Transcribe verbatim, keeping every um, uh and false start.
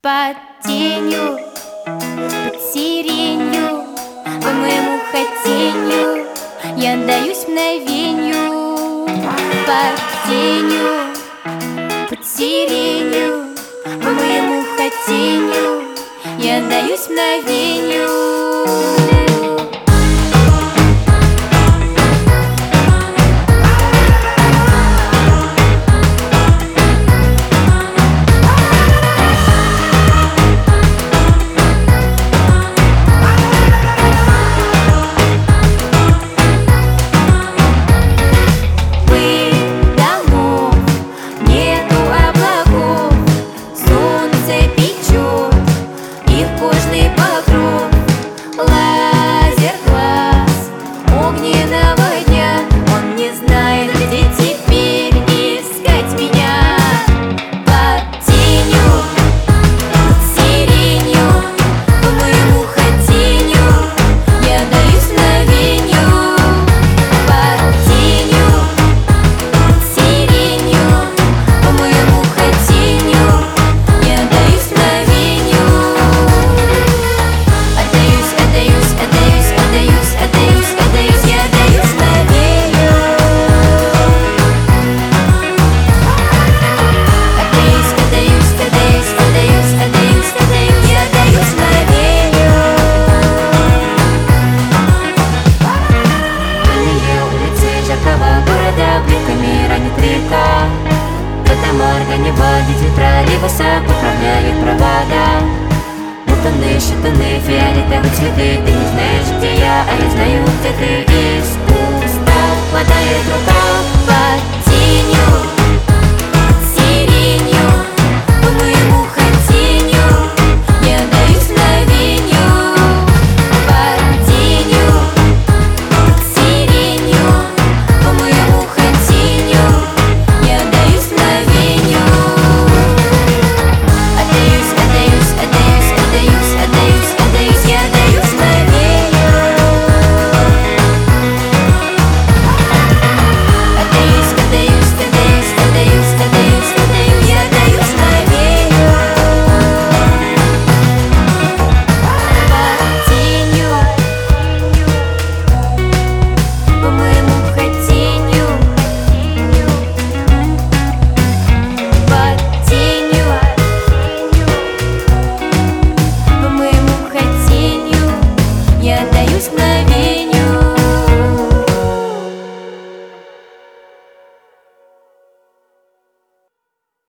Под тенью, под сиренью, по моему хотенью я отдаюсь мгновенью. Под тенью, под сиренью, по моему хотенью я отдаюсь мгновенью. Не водитель троллейбуса поправляет провода. Бутоны, щитаны, фиолетовые цветы. Ты не знаешь, где я, а я знаю, где ты. Из уста хватает рука.